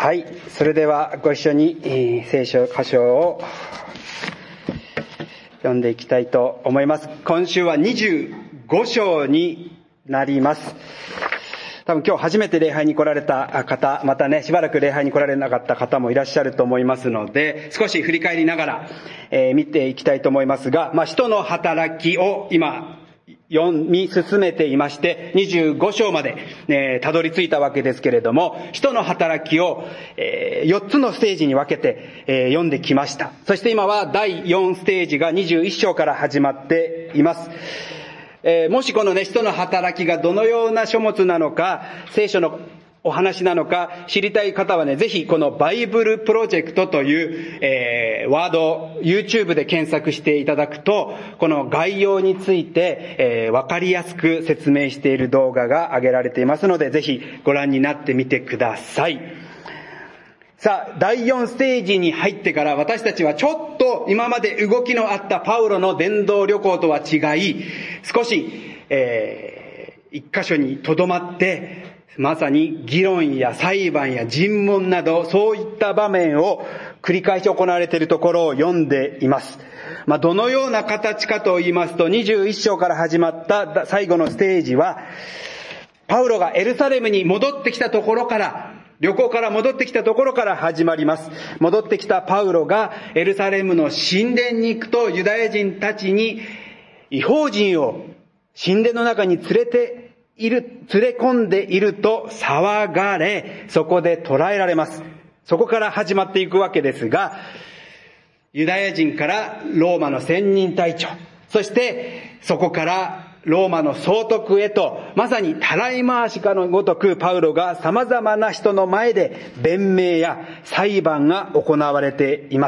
はい、それではご一緒に聖書箇所を読んでいきたいと思います。今週は25章になります。多分今日初めて礼拝に来られた方、またねしばらく礼拝に来られなかった方もいらっしゃると思いますので、少し振り返りながら、見ていきたいと思いますが、使徒の働きを今読み進めていまして、25章まで、たどり着いたわけですけれども、使徒の働きを、4つのステージに分けて、読んできました。そして今は第4ステージが21章から始まっています。もしこのね、使徒の働きがどのような書物なのか、聖書のお話なのか知りたい方はね、ぜひこのバイブルプロジェクトという、ワードを YouTube で検索していただくと、この概要について、わかりやすく説明している動画が上げられていますので、ぜひご覧になってみてください。さあ、第4ステージに入ってから私たちはちょっと今まで動きのあったパウロの伝道旅行とは違い、少し、一箇所に留まって、まさに議論や裁判や尋問など、そういった場面を繰り返し行われているところを読んでいます。どのような形かと言いますと、21章から始まった最後のステージは、パウロがエルサレムに戻ってきたところから、旅行から戻ってきたところから始まります。戻ってきたパウロがエルサレムの神殿に行くと、ユダヤ人たちに異邦人を神殿の中に連れ込んでいると騒がれ、そこで捕らえられます。そこから始まっていくわけですが、ユダヤ人からローマの千人隊長、そしてそこからローマの総督へと、まさにたらい回しかのごとくパウロが様々な人の前で弁明や裁判が行われています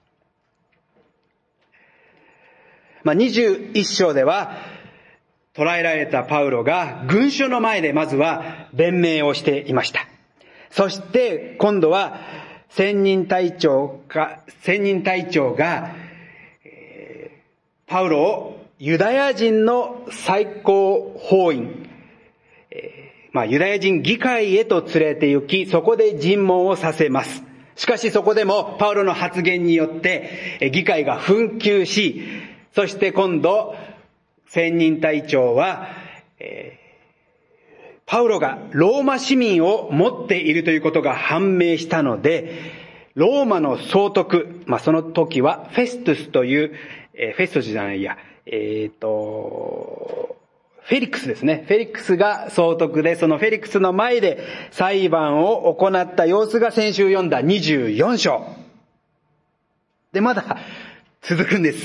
。21章では捕らえられたパウロが群衆の前でまずは弁明をしていました。そして今度は千人隊長がパウロをユダヤ人の最高法院、ユダヤ人議会へと連れて行き、そこで尋問をさせます。しかしそこでもパウロの発言によって議会が紛糾し、そして今度千人隊長は、パウロがローマ市民を持っているということが判明したので、ローマの総督、その時はフェストゥスという、フェリックスですね。フェリックスが総督で、そのフェリックスの前で裁判を行った様子が先週読んだ24章。で、まだ続くんです。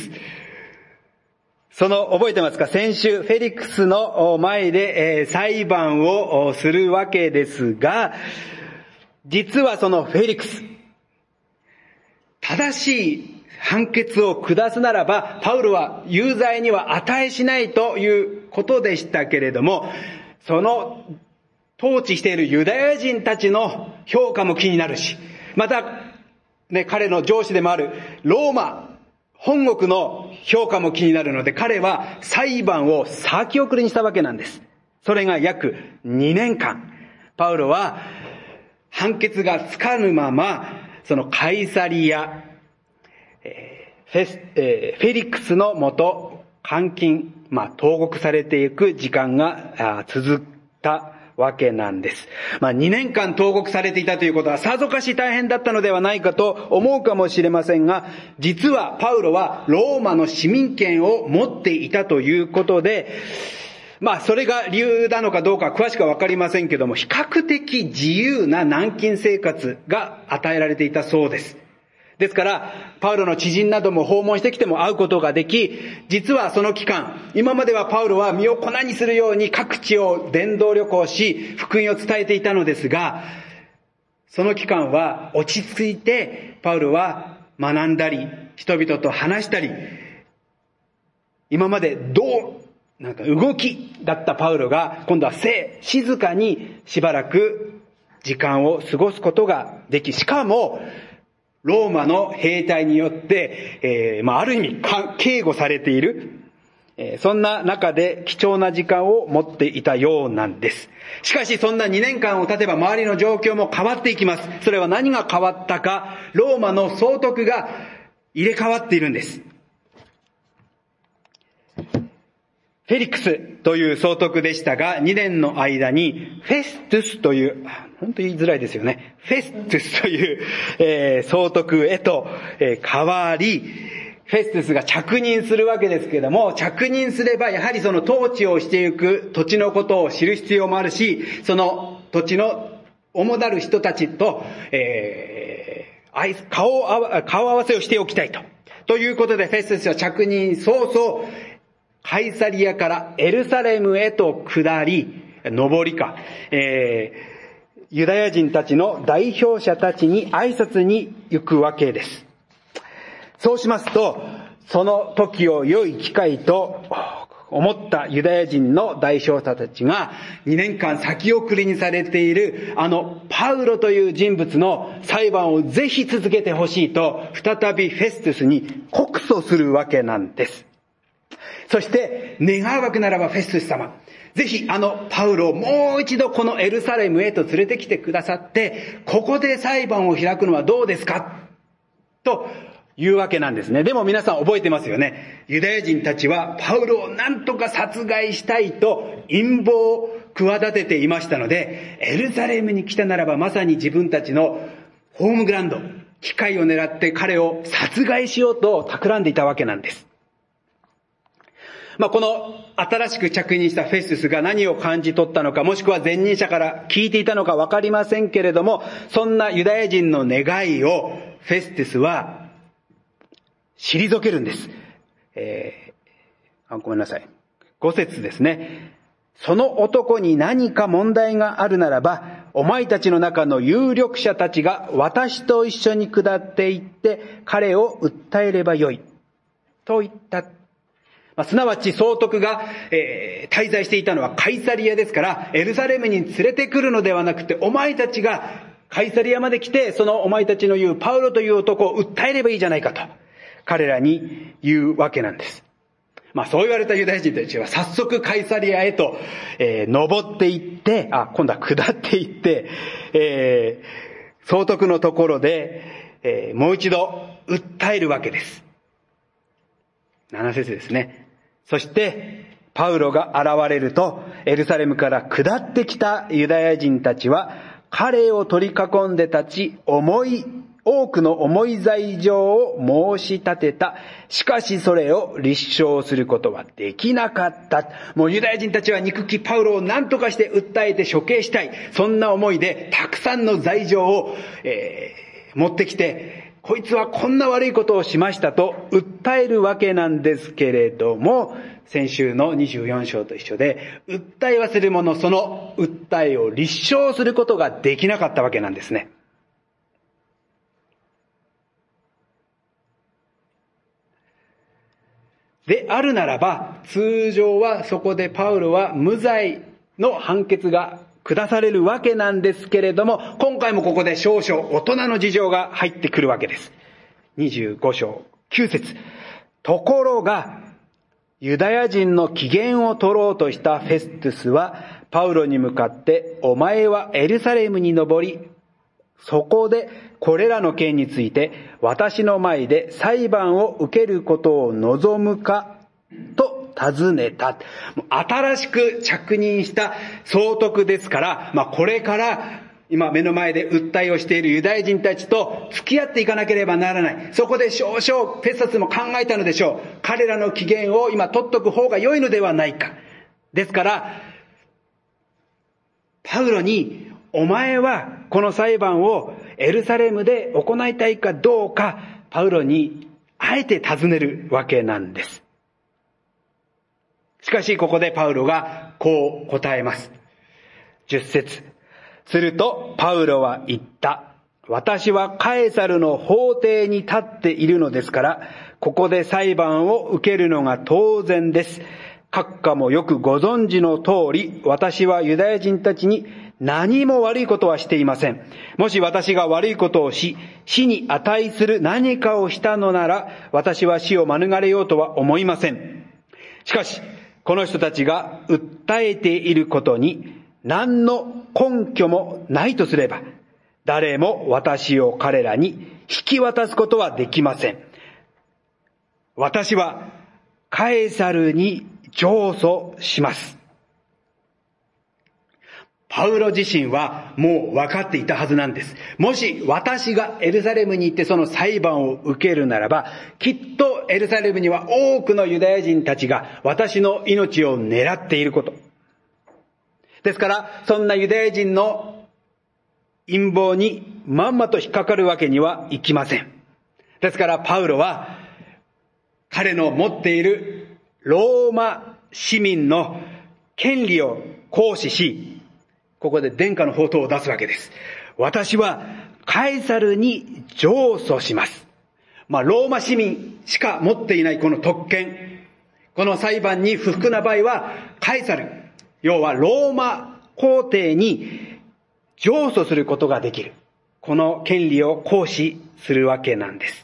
覚えてますか？先週、フェリックスの前で、裁判をするわけですが、実はそのフェリックス、正しい判決を下すならば、パウロは有罪には値しないということでしたけれども、その統治しているユダヤ人たちの評価も気になるし、また、彼の上司でもあるローマ本国の評価も気になるので、彼は裁判を先送りにしたわけなんです。それが約2年間。パウロは判決がつかぬまま、そのカイサリア、フェリックスのもと監禁、投獄されていく時間が続いたわけなんです。2年間投獄されていたということはさぞかし大変だったのではないかと思うかもしれませんが、実はパウロはローマの市民権を持っていたということで、それが理由なのかどうか詳しくはわかりませんけども、比較的自由な軟禁生活が与えられていたそうです。ですから、パウロの知人なども訪問してきても会うことができ、実はその期間、今まではパウロは身を粉にするように各地を伝道旅行し、福音を伝えていたのですが、その期間は落ち着いて、パウロは学んだり、人々と話したり、今まで動きだったパウロが、今度は静かにしばらく時間を過ごすことができ、しかも、ローマの兵隊によって、ある意味警護されている。 そんな中で貴重な時間を持っていたようなんです。しかしそんな2年間を経てば周りの状況も変わっていきます。それは何が変わったか、ローマの総督が入れ替わっているんです。フェリックスという総督でしたが、2年の間にフェストゥスという、本当に言いづらいですよね。フェストゥスという、総督へと、変わり、フェストゥスが着任するわけですけれども、着任すればやはりその統治をしていく土地のことを知る必要もあるし、その土地の主なる人たちと、顔合わせをしておきたいと。ということでフェストゥスは着任早々、カイサリアからエルサレムへと下り、上りか、ユダヤ人たちの代表者たちに挨拶に行くわけです。そうしますと、その時を良い機会と思ったユダヤ人の代表者たちが2年間先送りにされているパウロという人物の裁判をぜひ続けてほしいと再びフェストゥスに告訴するわけなんです。そして願うわけならばフェストゥス様、ぜひパウロをもう一度このエルサレムへと連れてきてくださって、ここで裁判を開くのはどうですかというわけなんですね。でも皆さん覚えてますよね。ユダヤ人たちはパウロを何とか殺害したいと陰謀を企てていましたので、エルサレムに来たならばまさに自分たちのホームグラウンド、機会を狙って彼を殺害しようと企んでいたわけなんです。この新しく着任したフェストゥスが何を感じ取ったのか、もしくは前任者から聞いていたのかわかりませんけれども、そんなユダヤ人の願いをフェストゥスは退けるんです。ごめんなさい。5節ですね。その男に何か問題があるならば、お前たちの中の有力者たちが私と一緒に下って行って彼を訴えればよい。と言った。すなわち総督が、滞在していたのはカイサリアですから、エルサレムに連れてくるのではなくて、お前たちがカイサリアまで来て、そのお前たちの言うパウロという男を訴えればいいじゃないかと、彼らに言うわけなんです。そう言われたユダヤ人たちは早速カイサリアへと、登っていって、今度は下っていって、総督のところで、もう一度訴えるわけです。7節ですね。そして、パウロが現れると、エルサレムから下ってきたユダヤ人たちは、彼を取り囲んで立ち、多くの重い罪状を申し立てた。しかしそれを立証することはできなかった。もうユダヤ人たちは憎きパウロを何とかして訴えて処刑したい。そんな思いでたくさんの罪状を、持ってきて、こいつはこんな悪いことをしましたと訴えるわけなんですけれども、先週の24章と一緒で、訴えはするもの、その訴えを立証することができなかったわけなんですね。であるならば、通常はそこでパウロは無罪の判決が下されるわけなんですけれども、今回もここで少々大人の事情が入ってくるわけです。25章9節。ところが、ユダヤ人の機嫌を取ろうとしたフェストゥスは、パウロに向かって、お前はエルサレムに登り、そこでこれらの件について私の前で裁判を受けることを望むかと尋ねた。新しく着任した総督ですから、これから今目の前で訴えをしているユダヤ人たちと付き合っていかなければならない。そこで少々フェストゥスも考えたのでしょう。彼らの機嫌を今取っとく方が良いのではないか。ですからパウロに、お前はこの裁判をエルサレムで行いたいかどうか、パウロにあえて尋ねるわけなんです。しかしここでパウロがこう答えます。10節。するとパウロは言った。私はカエサルの法廷に立っているのですから、ここで裁判を受けるのが当然です。閣下もよくご存知の通り、私はユダヤ人たちに何も悪いことはしていません。もし私が悪いことをし、死に値する何かをしたのなら、私は死を免れようとは思いません。 しかし、この人たちが訴えていることに何の根拠もないとすれば、誰も私を彼らに引き渡すことはできません。私はカエサルに上訴します。パウロ自身はもう分かっていたはずなんです。もし私がエルサレムに行ってその裁判を受けるならば、きっとエルサレムには多くのユダヤ人たちが私の命を狙っていること。ですから、そんなユダヤ人の陰謀にまんまと引っかかるわけにはいきません。ですから、パウロは彼の持っているローマ市民の権利を行使し、ここで伝家の宝刀を出すわけです。私はカエサルに上訴します。ローマ市民しか持っていないこの特権。この裁判に不服な場合は、カエサル、要はローマ皇帝に上訴することができる。この権利を行使するわけなんです。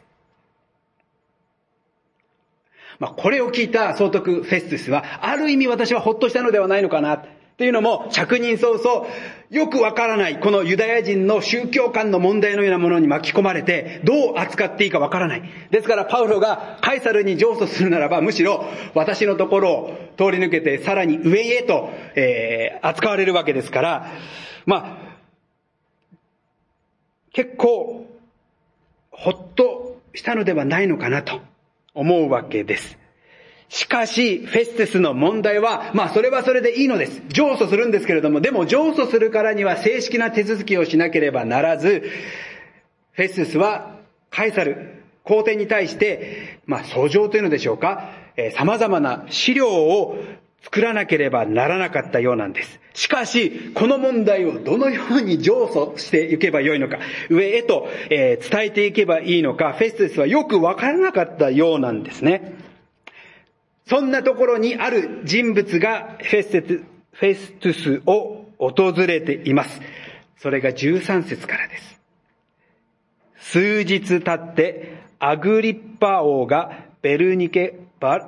これを聞いた総督フェストゥスは、ある意味私はほっとしたのではないのかな。というのも、着任早々、よくわからない、このユダヤ人の宗教観の問題のようなものに巻き込まれて、どう扱っていいかわからない。ですから、パウロがカエサルに上訴するならば、むしろ私のところを通り抜けて、さらに上へと、扱われるわけですから、結構、ほっとしたのではないのかなと思うわけです。しかし、フェステスの問題は、それはそれでいいのです。上訴するんですけれども、でも上訴するからには正式な手続きをしなければならず、フェステスはカエサル、皇帝に対して、訴状というのでしょうか、様々な資料を作らなければならなかったようなんです。しかし、この問題をどのように上訴していけばよいのか、上へと、伝えていけばいいのか、フェステスはよくわからなかったようなんですね。そんなところにある人物がフェストゥスを訪れています。それが13節からです。数日経ってアグリッパ王とベルニケ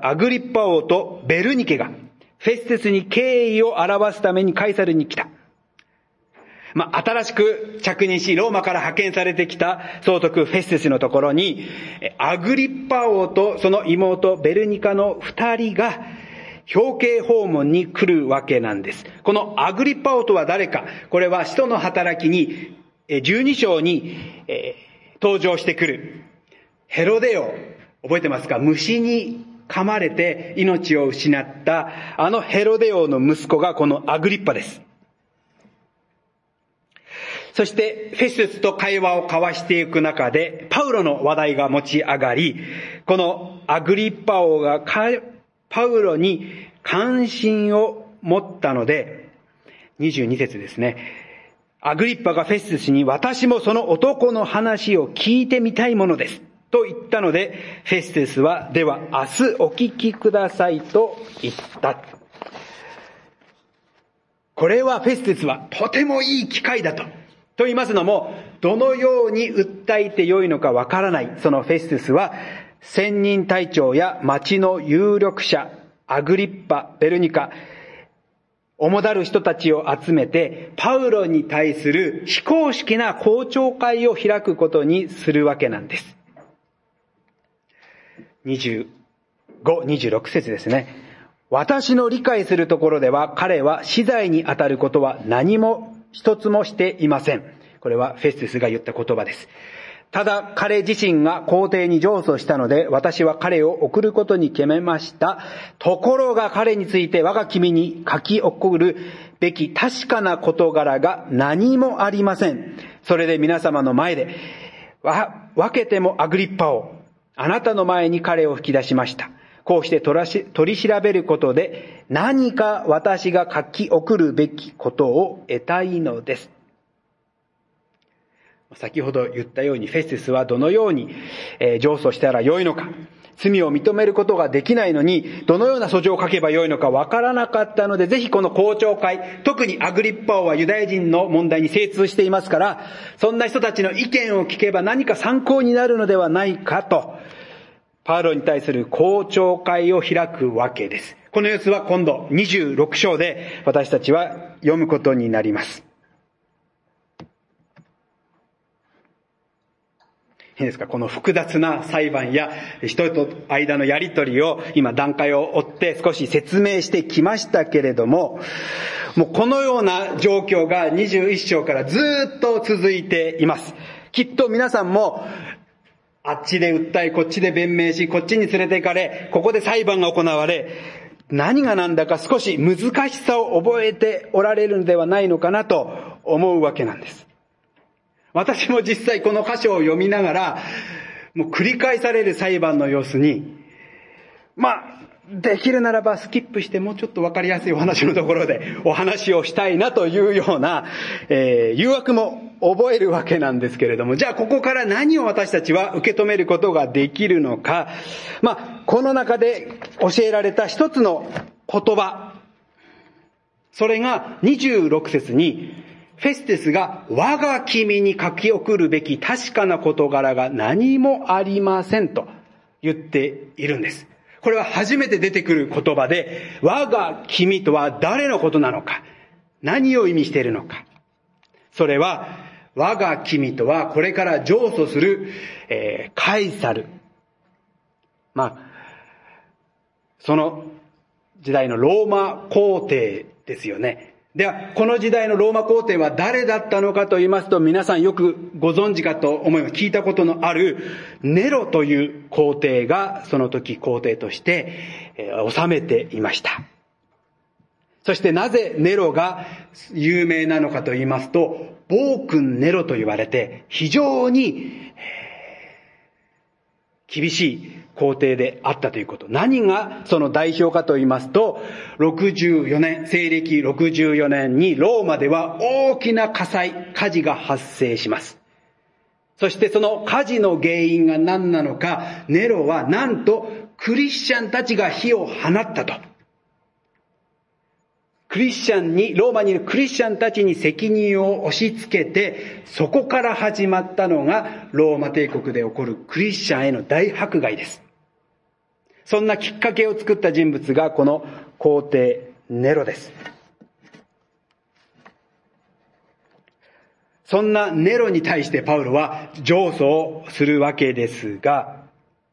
がフェステスに敬意を表すためにカエサルに来た。新しく着任し、ローマから派遣されてきた総督フェステスのところに、アグリッパ王とその妹ベルニカの二人が表敬訪問に来るわけなんです。このアグリッパ王とは誰か、これは使徒の働きに12章に登場してくるヘロデオ、覚えてますか？虫に噛まれて命を失ったあのヘロデオの息子がこのアグリッパです。そしてフェステスと会話を交わしていく中でパウロの話題が持ち上がり、このアグリッパ王がパウロに関心を持ったので、22節ですね。アグリッパがフェステスに、私もその男の話を聞いてみたいものですと言ったので、フェステスはでは明日お聞きくださいと言った。これはフェステスはとてもいい機会だと言いますのも、どのように訴えてよいのかわからないそのフェステスは、千人隊長や町の有力者、アグリッパ、ベルニカ、主だる人たちを集めて、パウロに対する非公式な公聴会を開くことにするわけなんです。25、26節ですね。私の理解するところでは、彼は死罪に当たることは何も一つもしていません。これはフェステスが言った言葉です。ただ彼自身が皇帝に上訴したので、私は彼を送ることに決めました。ところが彼について我が君に書き起こるべき確かな事柄が何もありません。それで皆様の前で、分けてもアグリッパ王、あなたの前に彼を引き出しました。こうして取り調べることで何か私が書き送るべきことを得たいのです。先ほど言ったようにフェステスはどのように上訴したらよいのか、罪を認めることができないのにどのような訴状を書けばよいのかわからなかったので、ぜひこの公聴会、特にアグリッパ王はユダヤ人の問題に精通していますから、そんな人たちの意見を聞けば何か参考になるのではないかと、パウロに対する公聴会を開くわけです。 この様子は今度26章で私たちは読むことになります。いいですか、この複雑な裁判や人と間のやりとりを今段階を追って少し説明してきましたけれども、もうこのような状況が21章からずっと続いています。きっと皆さんもあっちで訴え、こっちで弁明し、こっちに連れて行かれ、ここで裁判が行われ、何が何だか少し難しさを覚えておられるのではないのかなと思うわけなんです。私も実際この箇所を読みながら、もう繰り返される裁判の様子に、できるならばスキップしてもうちょっとわかりやすいお話のところでお話をしたいなというような、誘惑も覚えるわけなんですけれども、じゃあここから何を私たちは受け止めることができるのか。この中で教えられた一つの言葉、それが26節に、フェステスが我が君に書き送るべき確かな事柄が何もありませんと言っているんです。これは初めて出てくる言葉で、我が君とは誰のことなのか、何を意味しているのか。それは、我が君とはこれから上訴する、カイサル。その時代のローマ皇帝ですよね。では、この時代のローマ皇帝は誰だったのかと言いますと、皆さんよくご存知かと思います。聞いたことのあるネロという皇帝がその時皇帝として治めていました。そしてなぜネロが有名なのかと言いますと、暴君ネロと言われて非常に厳しい皇帝であったということ。何がその代表かと言いますと、64年、西暦64年にローマでは大きな火事が発生します。そしてその火事の原因が何なのか、ネロはなんとクリスチャンたちが火を放ったと。ローマにいるクリスチャンたちに責任を押し付けて、そこから始まったのがローマ帝国で起こるクリスチャンへの大迫害です。そんなきっかけを作った人物がこの皇帝ネロです。そんなネロに対してパウロは上訴をするわけですが、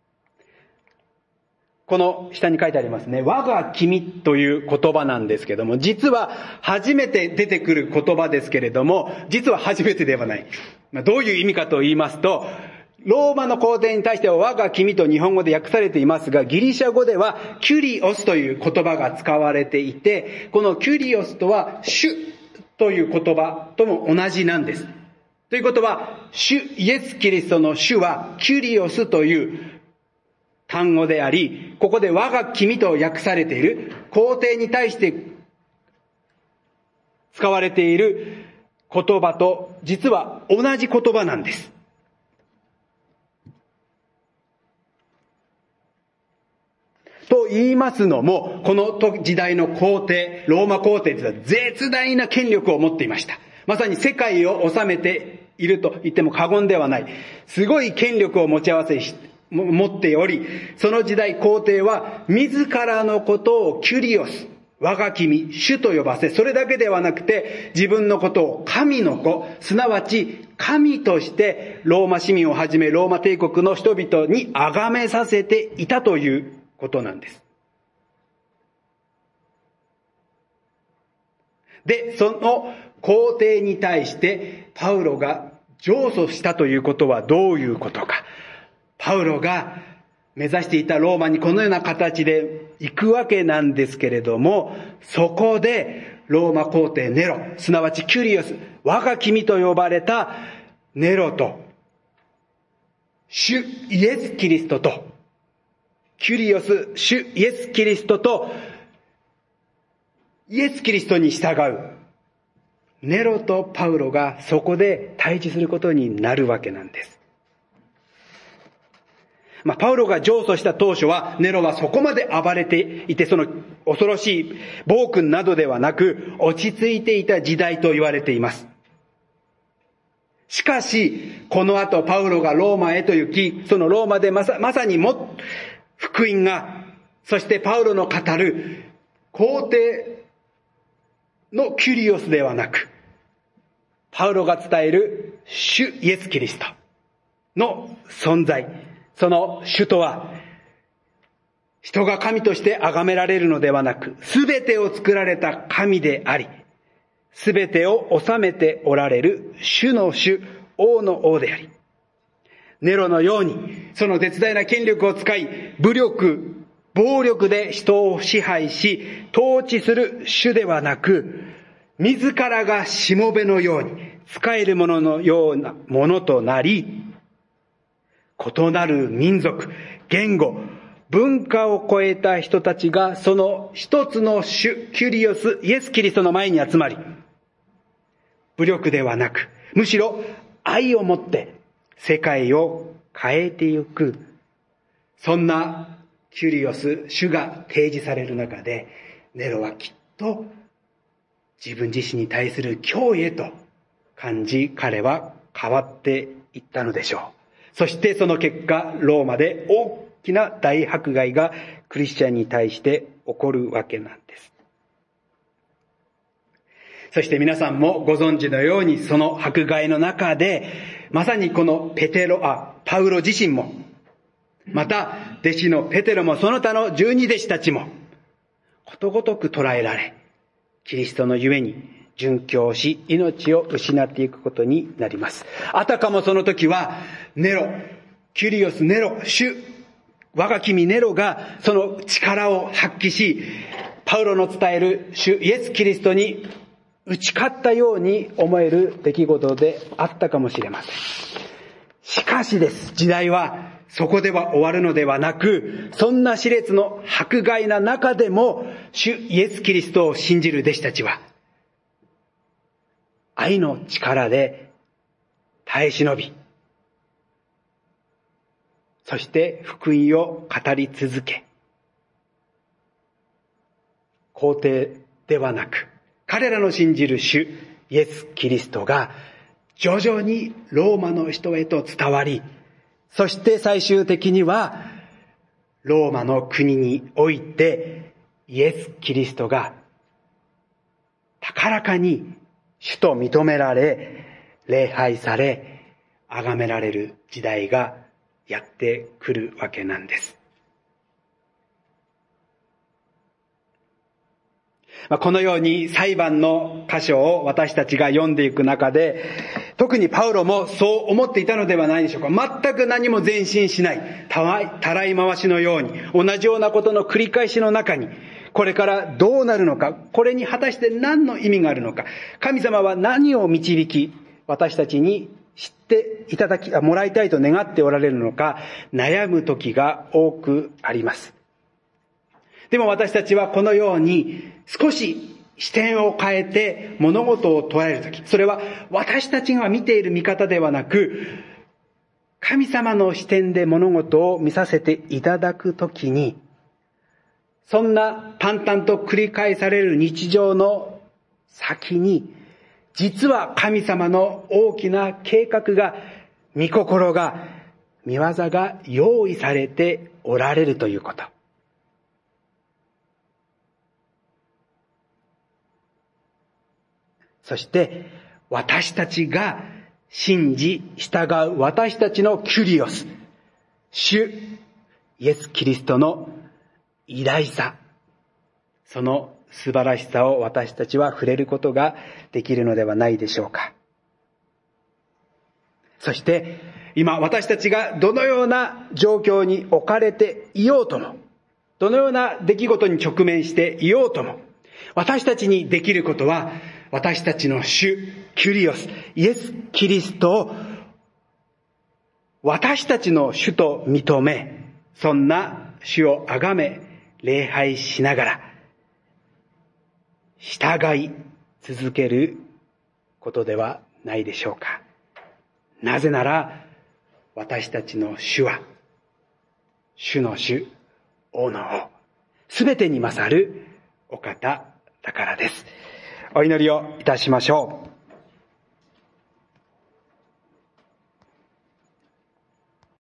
この下に書いてありますね。我が君という言葉なんですけども、実は初めて出てくる言葉ですけれども、実は初めてではない。どういう意味かと言いますと、ローマの皇帝に対しては我が君と日本語で訳されていますが、ギリシャ語ではキュリオスという言葉が使われていて、このキュリオスとは主という言葉とも同じなんです。ということは、主イエス・キリストの主はキュリオスという単語であり、ここで我が君と訳されている皇帝に対して使われている言葉と実は同じ言葉なんです。と言いますのも、この時代の皇帝、ローマ皇帝というのは絶大な権力を持っていました。まさに世界を治めていると言っても過言ではない。すごい権力を持っており、その時代皇帝は自らのことをキュリオス、我が君、主と呼ばせ、それだけではなくて自分のことを神の子、すなわち神としてローマ市民をはじめローマ帝国の人々に崇めさせていたということなんです。で、その皇帝に対してパウロが上訴したということはどういうことか。パウロが目指していたローマにこのような形で行くわけなんですけれども、そこでローマ皇帝ネロ、すなわちキュリオス、我が君と呼ばれたネロと、主イエス・キリストと、キュリオス、主イエス・キリストと、イエス・キリストに従う、ネロとパウロがそこで対峙することになるわけなんです。パウロが上訴した当初は、ネロはそこまで暴れていて、その恐ろしい暴君などではなく、落ち着いていた時代と言われています。しかし、この後パウロがローマへと行き、そのローマでまさに福音が、そしてパウロの語る皇帝のキュリオスではなく、パウロが伝える主イエス・キリストの存在、その主とは、人が神として崇められるのではなく、すべてを作られた神であり、すべてを治めておられる主の主、王の王であり、ネロのようにその絶大な権力を使い、武力、暴力で人を支配し、統治する主ではなく、自らがしもべのように、使えるもののようなものとなり、異なる民族、言語、文化を超えた人たちがその一つの主、キュリオス、イエス・キリストの前に集まり、武力ではなく、むしろ愛をもって世界を変えてゆく、そんなキュリオス、主が提示される中で、ネロはきっと自分自身に対する脅威へと感じ、彼は変わっていったのでしょう。そしてその結果、ローマで大きな大迫害がクリスチャンに対して起こるわけなんです。そして皆さんもご存知のように、その迫害の中で、まさにこのパウロ自身も、また弟子のペテロもその他の12弟子たちも、ことごとく捕らえられ、キリストのゆえに殉教し、命を失っていくことになります。あたかもその時は、キュリオス・ネロ、我が君ネロがその力を発揮し、パウロの伝える主イエス・キリストに打ち勝ったように思える出来事であったかもしれません。しかしです、時代はそこでは終わるのではなく、そんな熾烈の迫害な中でも、主イエス・キリストを信じる弟子たちは、愛の力で耐え忍び、そして福音を語り続け、皇帝ではなく、彼らの信じる主イエス・キリストが徐々にローマの人へと伝わり、そして最終的にはローマの国においてイエス・キリストが高らかに主と認められ、礼拝され、崇められる時代がやってくるわけなんです。このように裁判の箇所を私たちが読んでいく中で、特にパウロもそう思っていたのではないでしょうか。全く何も前進しない、たらい回しのように、同じようなことの繰り返しの中に、これからどうなるのか、これに果たして何の意味があるのか、神様は何を導き、私たちに知ってもらいたいと願っておられるのか、悩む時が多くあります。でも私たちはこのように少し視点を変えて物事を捉えるとき、それは私たちが見ている見方ではなく、神様の視点で物事を見させていただくときに、そんな淡々と繰り返される日常の先に、実は神様の大きな計画が、御心が、御業が用意されておられるということ。そして私たちが信じ従う私たちのキュリオス、主イエス・キリストの偉大さ、その素晴らしさを私たちは触れることができるのではないでしょうか。そして今私たちがどのような状況に置かれていようとも、どのような出来事に直面していようとも、私たちにできることは、私たちの主、キュリオス、イエス・キリストを私たちの主と認め、そんな主を崇め、礼拝しながら、従い続けることではないでしょうか。なぜなら、私たちの主は、主の主、王の王、すべてに勝るお方だからです。お祈りをいたしましょう。